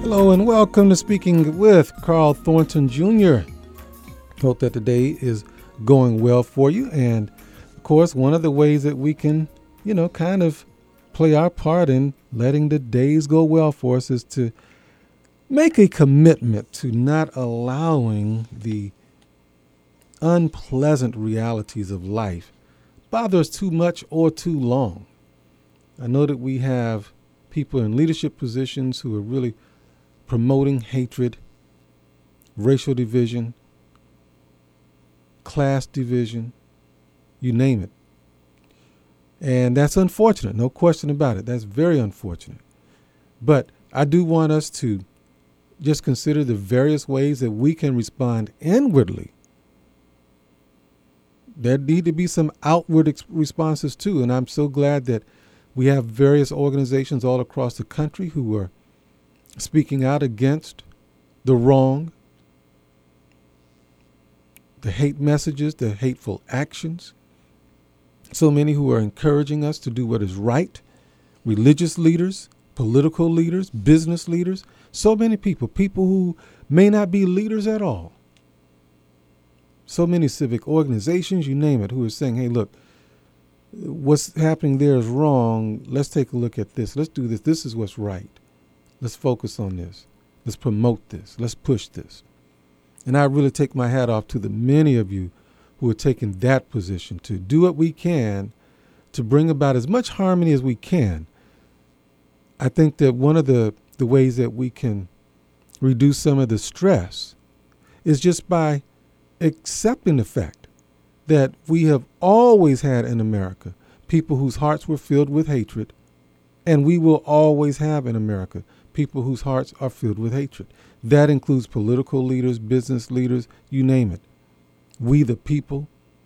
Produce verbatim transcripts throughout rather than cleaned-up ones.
Hello and welcome to Speaking with Carl Thornton Junior Hope that the day is going well for you. And of course, one of the ways that we can, you know, kind of play our part in letting the days go well for us is to make a commitment to not allowing the unpleasant realities of life bother us too much or too long. I know that we have people in leadership positions who are really promoting hatred, racial division, class division, you name it. And that's unfortunate, no question about it. That's very unfortunate. But I do want us to just consider the various ways that we can respond inwardly. There need to be some outward ex- responses too. And I'm so glad that we have various organizations all across the country who are speaking out against the wrong, the hate messages, the hateful actions. So many who are encouraging us to do what is right. Religious leaders, political leaders, business leaders, so many people, people who may not be leaders at all. So many civic organizations, you name it, who are saying, hey, look, what's happening there is wrong. Let's take a look at this. Let's do this. This is what's right. Let's focus on this. Let's promote this. Let's push this. And I really take my hat off to the many of you who are taking that position to do what we can to bring about as much harmony as we can. I think that one of the, the ways that we can reduce some of the stress is just by accepting the fact that we have always had in America people whose hearts were filled with hatred, and we will always have in America people whose hearts are filled with hatred. That includes political leaders, business leaders, you name it. We the people.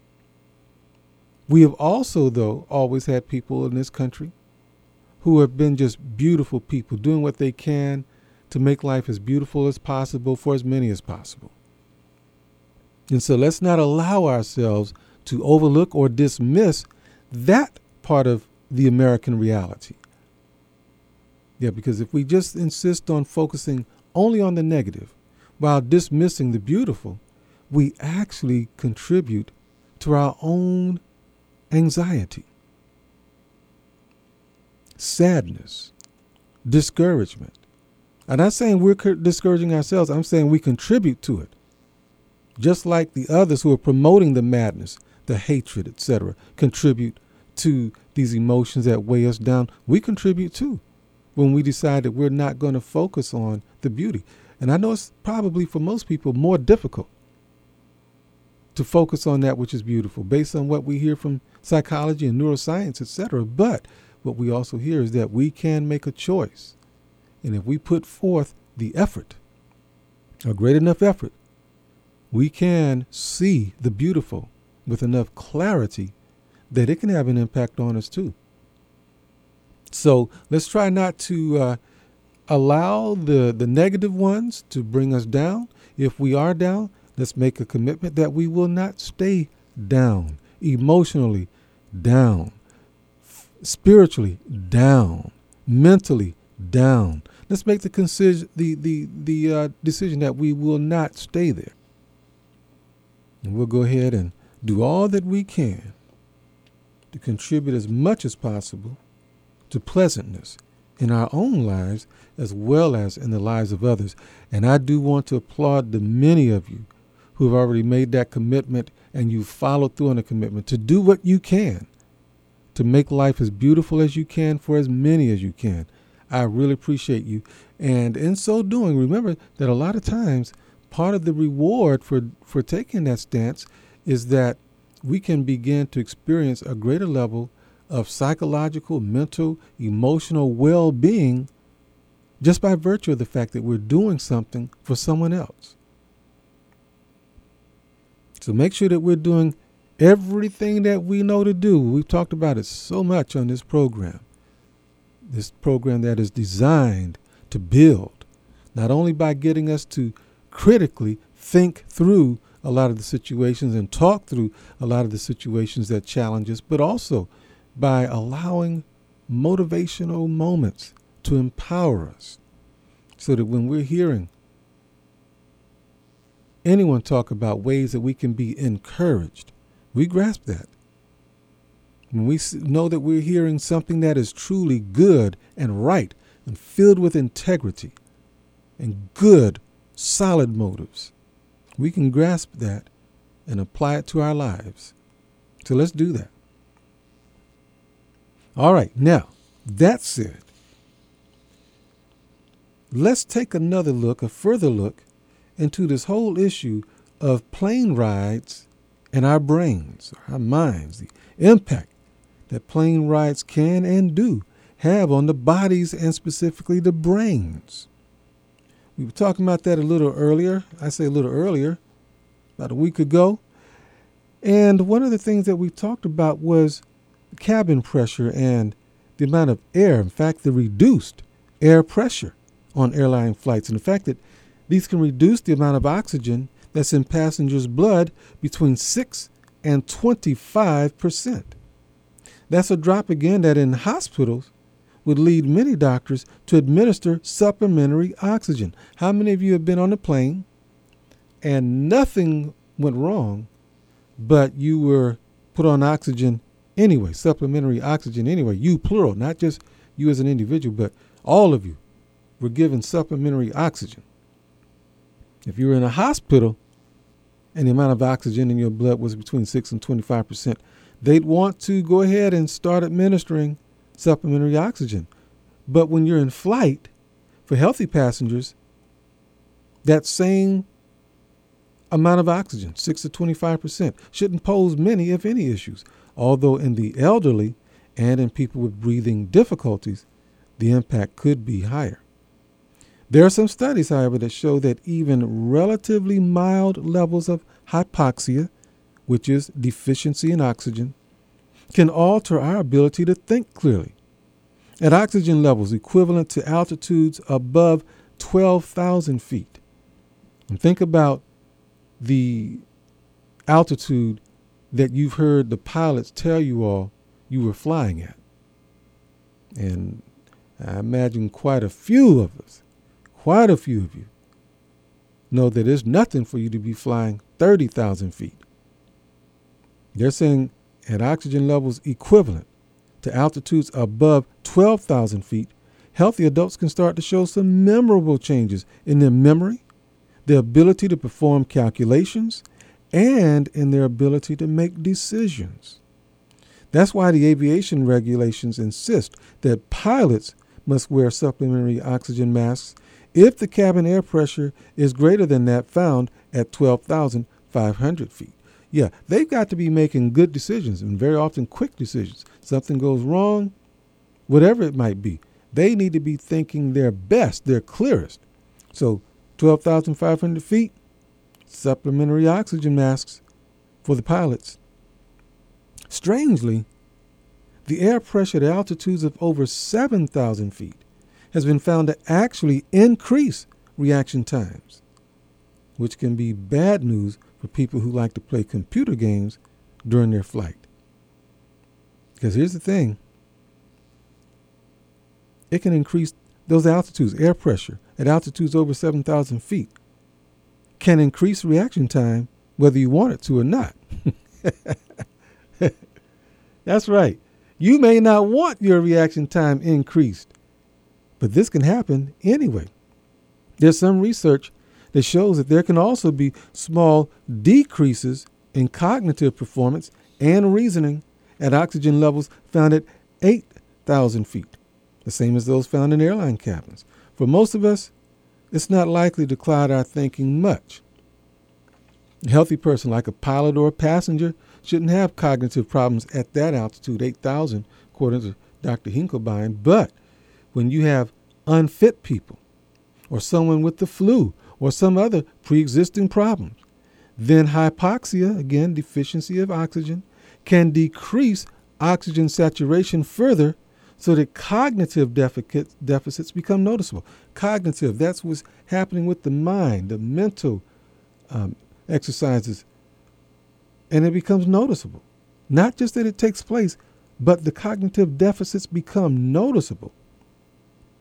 We have also, though, always had people in this country who have been just beautiful people, doing what they can to make life as beautiful as possible for as many as possible. And so let's not allow ourselves to overlook or dismiss that part of the American reality. Yeah, because if we just insist on focusing only on the negative while dismissing the beautiful, we actually contribute to our own anxiety, sadness, discouragement. I'm not saying we're discouraging ourselves. I'm saying we contribute to it. Just like the others who are promoting the madness, the hatred, et cetera, contribute to these emotions that weigh us down, we contribute too when we decide that we're not going to focus on the beauty. And I know it's probably for most people more difficult to focus on that which is beautiful based on what we hear from psychology and neuroscience, et cetera. But what we also hear is that we can make a choice. And if we put forth the effort, a great enough effort, we can see the beautiful with enough clarity that it can have an impact on us too. So let's try not to uh, allow the, the negative ones to bring us down. If we are down, let's make a commitment that we will not stay down, emotionally down, f- spiritually down, mentally down. Let's make the consi- the the the uh, decision that we will not stay there. And we'll go ahead and do all that we can to contribute as much as possible to pleasantness in our own lives as well as in the lives of others. And I do want to applaud the many of you who have already made that commitment and you followed through on a commitment to do what you can to make life as beautiful as you can for as many as you can. I really appreciate you. And in so doing, remember that a lot of times part of the reward for, for taking that stance is that we can begin to experience a greater level of psychological, mental, emotional well-being just by virtue of the fact that we're doing something for someone else. So make sure that we're doing everything that we know to do. We've talked about it so much on this program. This program that is designed to build, not only by getting us to critically think through a lot of the situations and talk through a lot of the situations that challenge us, but also by allowing motivational moments to empower us, so that when we're hearing anyone talk about ways that we can be encouraged, we grasp that. When we know that we're hearing something that is truly good and right and filled with integrity and good, solid motives, we can grasp that and apply it to our lives. So let's do that. All right, now, that said, let's take another look, a further look, into this whole issue of plane rides and our brains, our minds, the impact that plane rides can and do have on the bodies and specifically the brains. We were talking about that a little earlier. I say a little earlier, about a week ago. And one of the things that we talked about was cabin pressure and the amount of air, in fact, the reduced air pressure on airline flights, and the fact that these can reduce the amount of oxygen that's in passengers' blood between six and twenty-five percent. That's a drop, again, that in hospitals would lead many doctors to administer supplementary oxygen. How many of you have been on a plane and nothing went wrong, but you were put on oxygen anyway, supplementary oxygen anyway? You, plural, not just you as an individual, but all of you were given supplementary oxygen. If you were in a hospital and the amount of oxygen in your blood was between six and twenty-five percent, they'd want to go ahead and start administering supplementary oxygen. But when you're in flight, for healthy passengers, that same amount of oxygen, six to twenty-five percent, shouldn't pose many, if any, issues. Although in the elderly and in people with breathing difficulties, the impact could be higher. There are some studies, however, that show that even relatively mild levels of hypoxia, which is deficiency in oxygen, can alter our ability to think clearly. At oxygen levels equivalent to altitudes above twelve thousand feet. And think about the altitude that you've heard the pilots tell you all you were flying at. And I imagine quite a few of us, quite a few of you, know that it's nothing for you to be flying thirty thousand feet. They're saying at oxygen levels equivalent to altitudes above twelve thousand feet, healthy adults can start to show some memorable changes in their memory, their ability to perform calculations, and in their ability to make decisions. That's why the aviation regulations insist that pilots must wear supplementary oxygen masks if the cabin air pressure is greater than that found at twelve thousand five hundred feet. Yeah, they've got to be making good decisions, and very often quick decisions. Something goes wrong, whatever it might be, they need to be thinking their best, their clearest. So twelve thousand five hundred feet, supplementary oxygen masks for the pilots. Strangely, the air pressure at altitudes of over seven thousand feet has been found to actually increase reaction times, which can be bad news for people who like to play computer games during their flight. Because here's the thing. It can increase those altitudes, air pressure at altitudes over seven thousand feet can increase reaction time whether you want it to or not. That's right. You may not want your reaction time increased, but this can happen anyway. There's some research that shows that there can also be small decreases in cognitive performance and reasoning at oxygen levels found at eight thousand feet, the same as those found in airline cabins. For most of us, it's not likely to cloud our thinking much. A healthy person like a pilot or a passenger shouldn't have cognitive problems at that altitude, eight thousand, according to Doctor Hinklebein. But when you have unfit people or someone with the flu or some other pre-existing problems, then hypoxia, again, deficiency of oxygen, can decrease oxygen saturation further so that cognitive deficits, deficits become noticeable. Cognitive, that's what's happening with the mind, the mental um, exercises, and it becomes noticeable. Not just that it takes place, but the cognitive deficits become noticeable.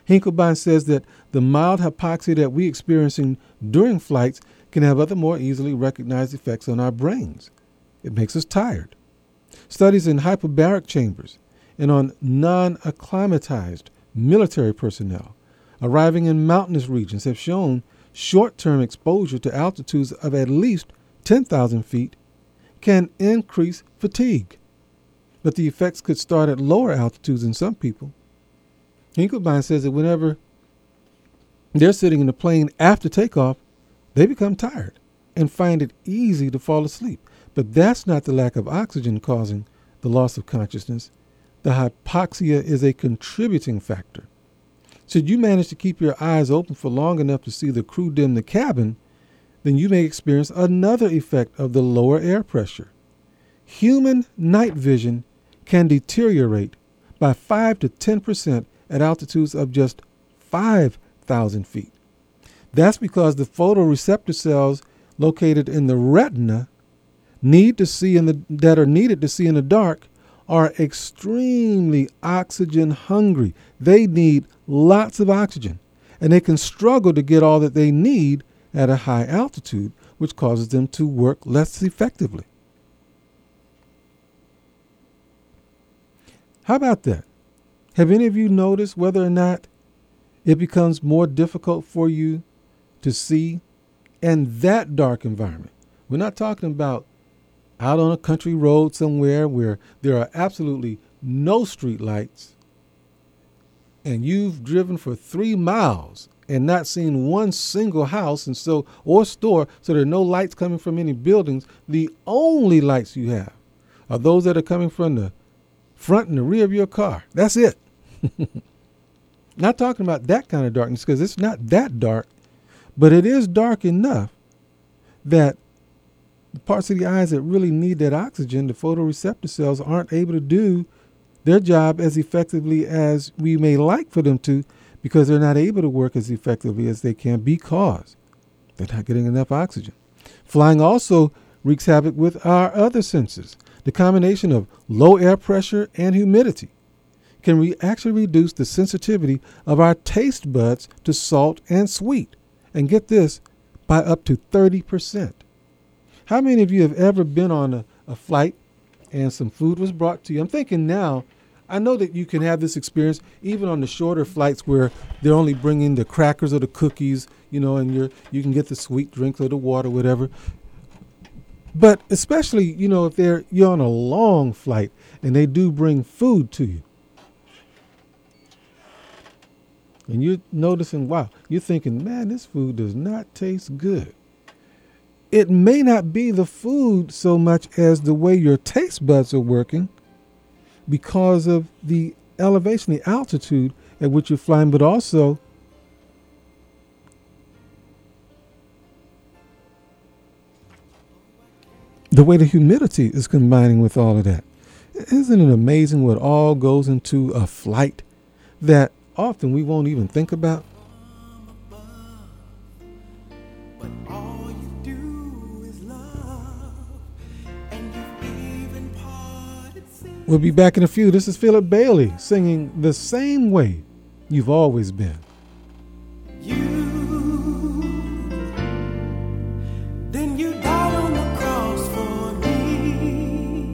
Hinklebein says that the mild hypoxia that we experiencing during flights can have other more easily recognized effects on our brains. It makes us tired. Studies in hyperbaric chambers and on non-acclimatized military personnel arriving in mountainous regions have shown short-term exposure to altitudes of at least ten thousand feet can increase fatigue. But the effects could start at lower altitudes in some people. Hinklebein says that whenever they're sitting in the plane after takeoff, they become tired and find it easy to fall asleep. But that's not the lack of oxygen causing the loss of consciousness. The hypoxia is a contributing factor. Should you manage to keep your eyes open for long enough to see the crew dim the cabin, then you may experience another effect of the lower air pressure. Human night vision can deteriorate by five to ten percent at altitudes of just five thousand feet. That's because the photoreceptor cells located in the retina need to see in the that are needed to see in the dark are extremely oxygen hungry. They need lots of oxygen, and they can struggle to get all that they need at a high altitude, which causes them to work less effectively. How about that? Have any of you noticed whether or not it becomes more difficult for you to see in that dark environment? We're not talking about out on a country road somewhere where there are absolutely no street lights and you've driven for three miles and not seen one single house and so or store, so there are no lights coming from any buildings. The only lights you have are those that are coming from the front and the rear of your car. That's it. Not talking about that kind of darkness, because it's not that dark, but it is dark enough that the parts of the eyes that really need that oxygen, the photoreceptor cells, aren't able to do their job as effectively as we may like for them to, because they're not able to work as effectively as they can because they're not getting enough oxygen. Flying also wreaks havoc with our other senses. The combination of low air pressure and humidity can re- actually reduce the sensitivity of our taste buds to salt and sweet. And get this, by up to thirty percent. How many of you have ever been on a, a flight and some food was brought to you? I'm thinking now, I know that you can have this experience even on the shorter flights where they're only bringing the crackers or the cookies, you know, and you're, you can get the sweet drinks or the water, whatever. But especially, you know, if they're you're on a long flight and they do bring food to you. And you're noticing, wow, you're thinking, man, this food does not taste good. It may not be the food so much as the way your taste buds are working because of the elevation, the altitude at which you're flying, but also the way the humidity is combining with all of that. Isn't it amazing what all goes into a flight that often we won't even think about? We'll be back in a few. This is Philip Bailey singing The Same Way You've Always Been. You, then you died on the cross for me.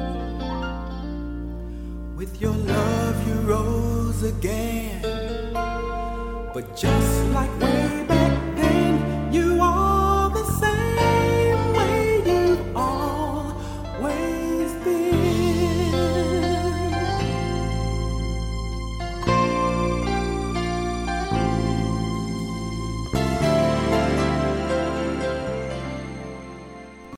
With your love you rose again. But just like way back